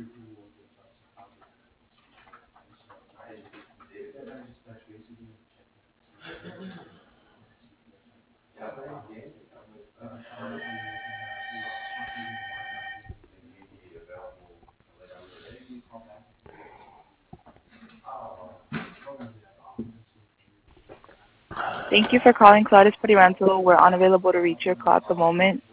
Thank you for calling Claudius Parimental. We're unavailable to reach your call at the moment.